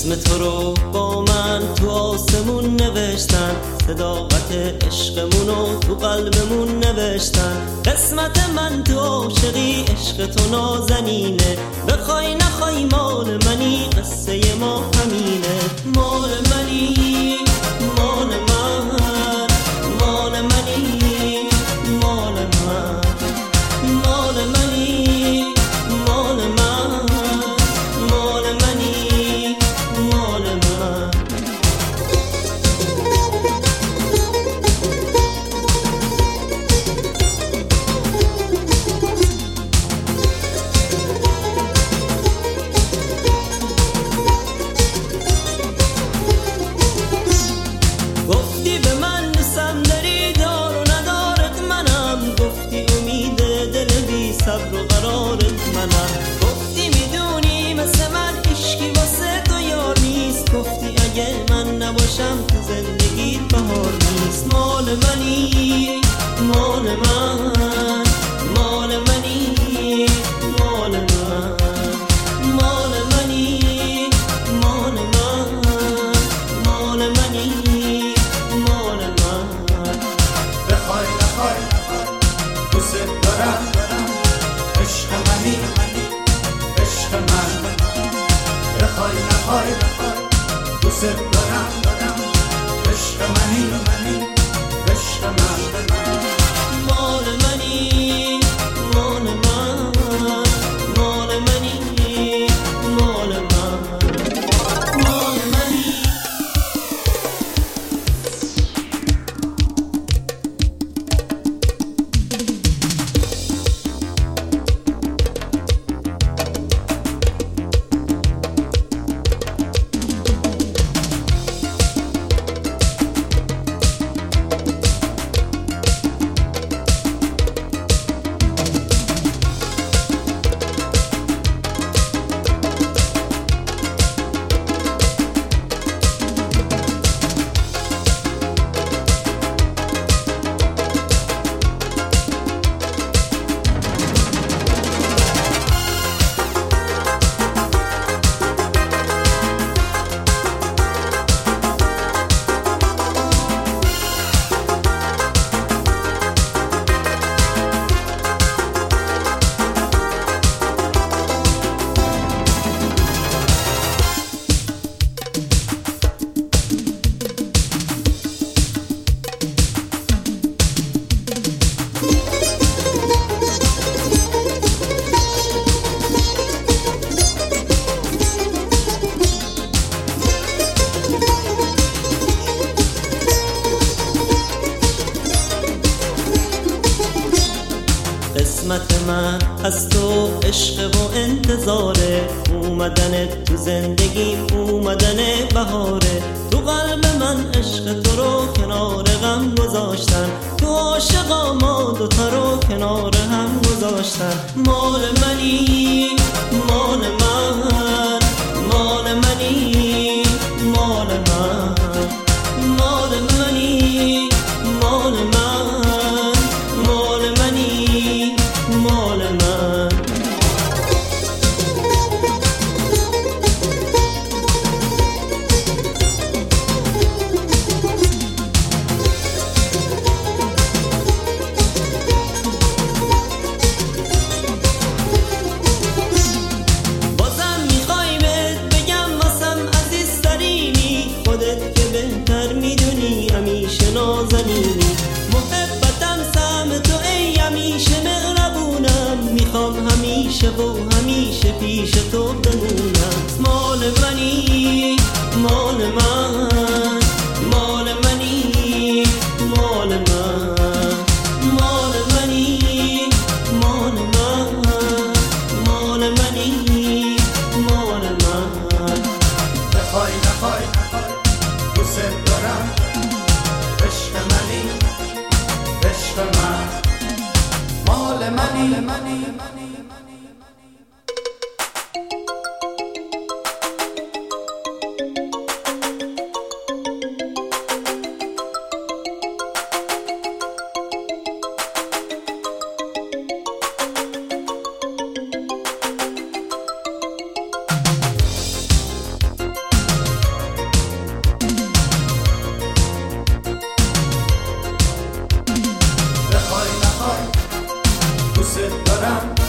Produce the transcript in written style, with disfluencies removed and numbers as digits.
اسم تو رو با من تو آسمون نوشتن، صداقت عشقمونو تو قلبمون نوشتن. قسمت من تو عاشقی، عشق تو نازنینه، بخوای نخوای مال منی، قصه ما همینه. مال منی، مال من، مال منی، مال من، مال منی، مال من، مال منی، مال من. گفتی به من دوستم داری، دار و ندارت منم، گفتی امید دل بی صبر و قرارت منم، گفتی میدونی مثل من عشقی واسه تو یار نیست، گفتی اگه من نباشم تو زندگیت بهار نیست. مال منی، مال من، مال منی، مال من، مال منی، مال من، مال منی، مال من. بخوای نخوای دوست دارم، عشق منی، عشق من. بخوای نخوای دوست دارم، عشق منی، عشق من. مال منی، مال من، مال منی، مال من، مال منی. قسمت من از تو عشق و انتظاره، اومدن تو زندگی اومدن بهاره، تو قلب من عشق تو رو کنار غم گذاشتن، تو عاشقا ما دوتا رو کنار هم گذاشتن. مال منی، مال من، مال منی، مال من، مال منی، مال من، مال منی، مال من. بازم میخوای بهت بگم واسم عزیزترینی، خودت که بهتر میدونی همیشه نازنینی، محبتم سهم تو ای همیشه مهربونم، میخوام همیشه و همیشه پیش تو بمونم. مال منی، مال من، مال منی، مال من، مال منی، مال من، مال منی، مال من. بخوای نخوای دوست دارم، عشق منی، عشق من. مال منی. دارم